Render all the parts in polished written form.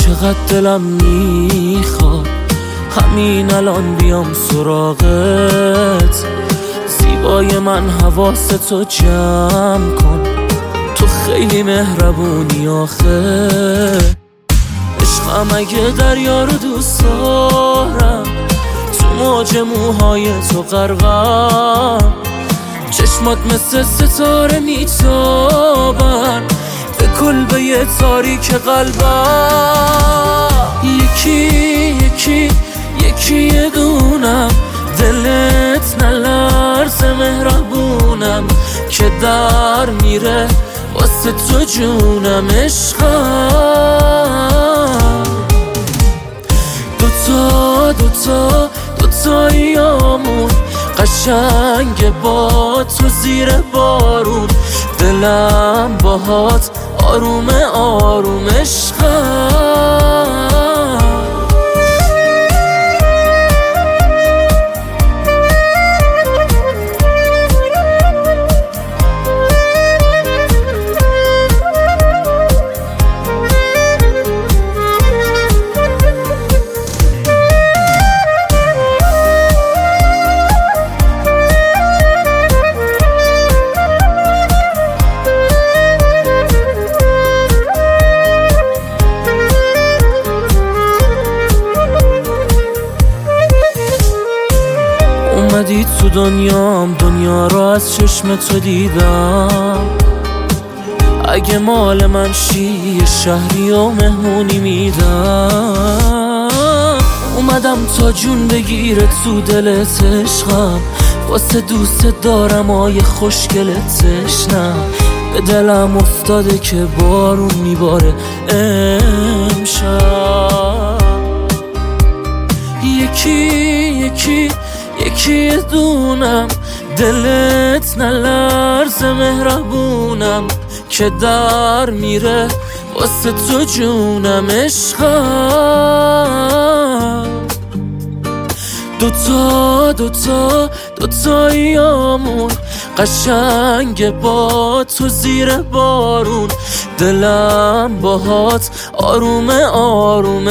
چقدر دلم میخواد همین الان بیام سراغت. زیبای من حواستو جمع کن، تو خیلی مهربونی آخه. عشقم اگه دریا رو دوست دارم، تو موج موهای تو غرقم. چشمات مثل ستاره میتابن به کلبه تاریک قلبم. یکی یه دونم، دلت نلرزه مهربونم که در میره واسه تو جونم. عشقم دوتاییامون قشنگ با تو زیر بارون. دلم باهات آروم آروم. عشقم اومدی تو دنیام، دنیا رو از چشم تو دیدم. اگه مال من شی شهری و مهمونی میدم. اومدم تا جون بگیره تو دلت عشقم، واسه دوست دارم آیه خوشگلت تشنم. به دلم افتاده که بارون میباره امشب. یکی دونم، دلت نلرزه مهربونم که در میره واسه تو جونم. عشقم دوتاییامون قشنگ با تو زیر بارون. دلم باهات آروم آروم.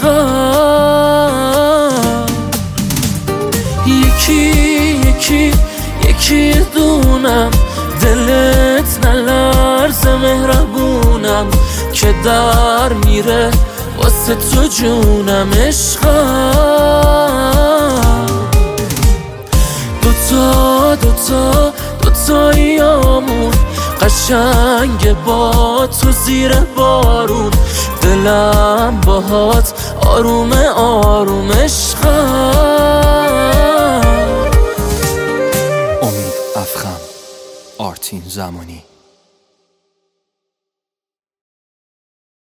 عشقم یکی دونم، دلت نلرزه مهربونم که در میره واسه تو جونم. عشقم دوتاییامون قشنگ با تو زیر بارون. دلم باهات آروم آروم. عشقم امید افخم، آرتین زمانی.